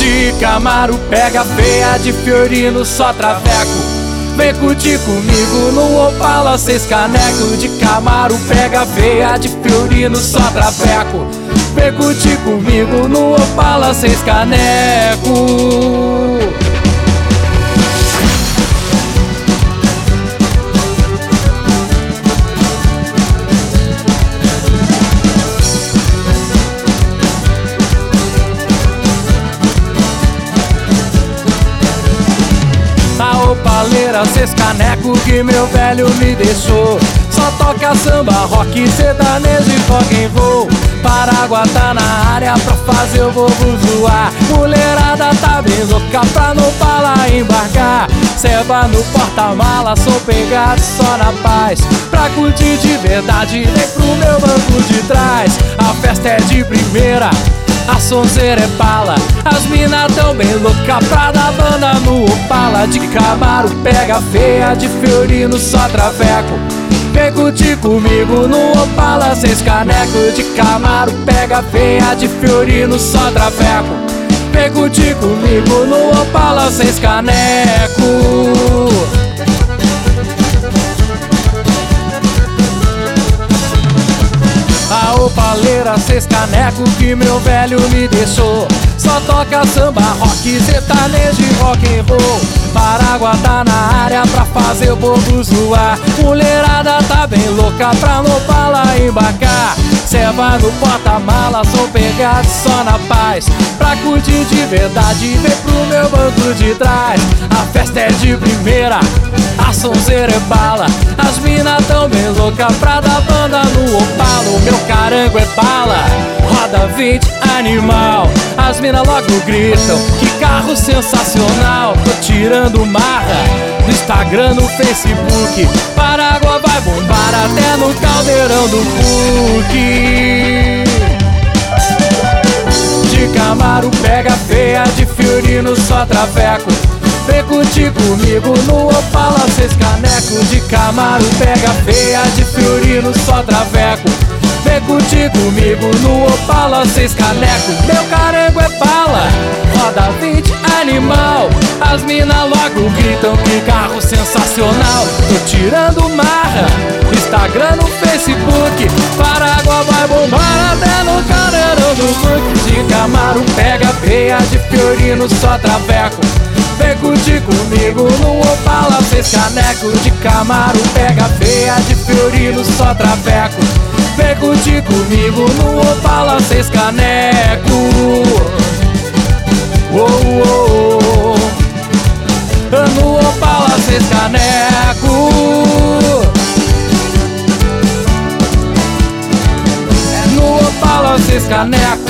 De Camaro pega feia, de Fiorino só traveco. Vem curtir comigo no Opala 6 caneco. De Camaro pega feia, de Fiorino só traveco. Vem curtir comigo no Opala 6 caneco. Opaleira 6 caneco que meu velho me deixou. Só toca samba, rock, sertanejo e rock and roll. Paraguá tá na área pra fazer o povo zoar. Mulherada tá bem louca pra no Opala embarcar. Ceba no porta-mala, som pegado só na paz. Pra curtir de verdade, vem pro meu banco de trás. A festa é de primeira, a sonzeira é bala. As mina tão bem louca pra dar banda no Opala. De Camaro pega feia, de Fiorino só traveco. Vem curtir comigo no Opala 6 caneco. De Camaro pega feia, de Fiorino só traveco. Vem curtir comigo no Opala 6 caneco. A Opaleira 6 caneco que meu velho me deixou. Só toca samba, rock, sertanejo e rock and roll. Paraguá tá na área pra fazer o povo zoar. Mulherada tá bem louca pra no Opala embarcar. Ceva no porta-mala, som pegado só na paz. Pra curtir de verdade, vem pro meu banco de trás. A festa é de primeira, a sonzeira é bala. As mina tão bem louca pra dar banda no Opala. O meu carango é bala, roda 20 animal. As mina logo gritam, que carro sensacional. Tô tirando marra no Instagram, no Facebook. Paraguá vai bombar até no caldeirão do PUC. De Camaro pega feia, de Fiorino só traveco. Vem curtir comigo no Opala 6 caneco. De Camaro pega feia, de Fiorino só traveco. Vem curtir comigo no Opala 6 caneco. Meu carango é bala, roda 20 animal. As mina logo gritam, que carro sensacional. Tô tirando marra no Instagram, no Facebook. Paraguá vai bombar até no caldeirão do PUC. De Camaro pega feia, de Fiorino só traveco. Vem curtir comigo no Opala 6 caneco. De Camaro pega feia, de Fiorino só traveco. Vem curtir comigo no Opala 6 caneco. Oh, oh, oh. No Opala 6 caneco. É no Opala 6 caneco.